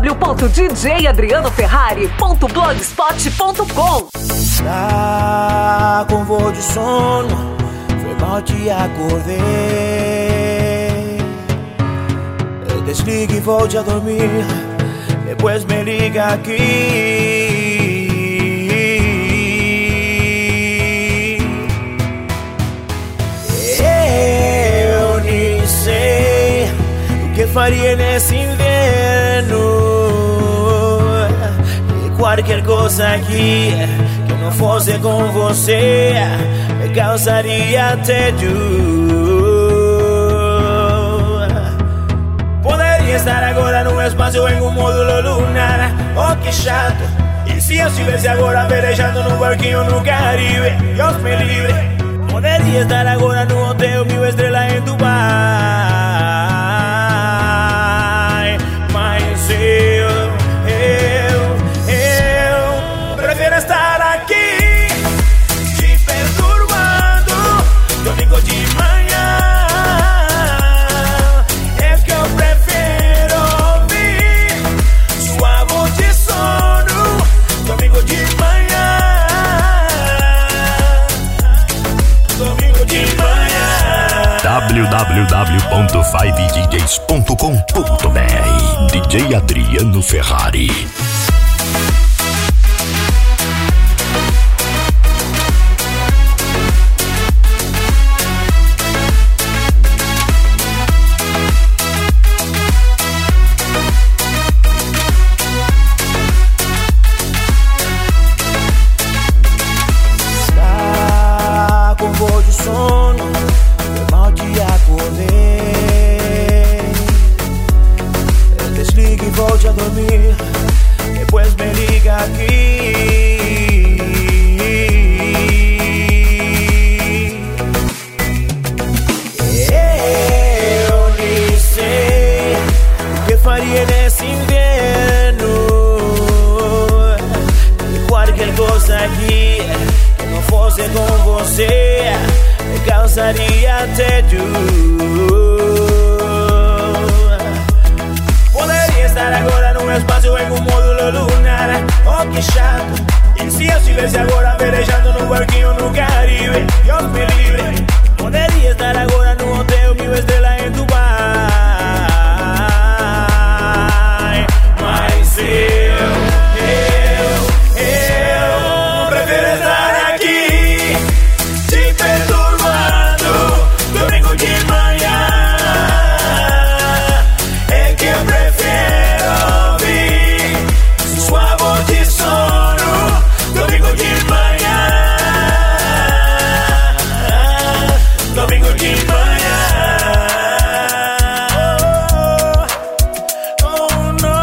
www.djadrianoferrari.blogspot.com. Tá com voo de sono, foi mal te acordei. Desligue e volte a dormir, depois me liga aqui. Eu nem sei o que faria nesse inverno. E qualquer coisa aqui que não fosse com você me causaria tédio. Estar agora no espaço em um módulo lunar. Oh, que chato. E se eu estivesse agora velejando num barquinho no Caribe? Deus me livre. Poderia estar agora no hotel 1000 estrelas em Dubai. Mas eu prefiro estar aqui te perturbando domingo de manhã. www.5djs.com.br DJ Adriano Ferrari. Tá com voo de sono, mal te acordei. Desligue e volte a dormir, depois me liga aqui. Eu nem sei o que faria nesse inverno. E qualquer coisa aqui que não fosse com você me causaria tédio. Poderia estar agora no espaço em um módulo lunar. Oh, que chato. E se eu estivesse agora velejando num barquinho no Caribe? Deus me livre. Poderia estar agora no hotel 1000 estrelas em Dubai. Mas eu prefiro estar aqui te perturbando domingo de manhã. É que eu prefiro ouvir sua voz de sono domingo de manhã. Domingo de manhã. Oh, no.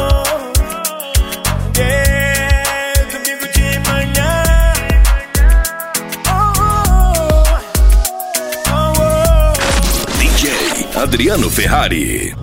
Yeah, domingo de manhã. DJ Adriano Ferrari.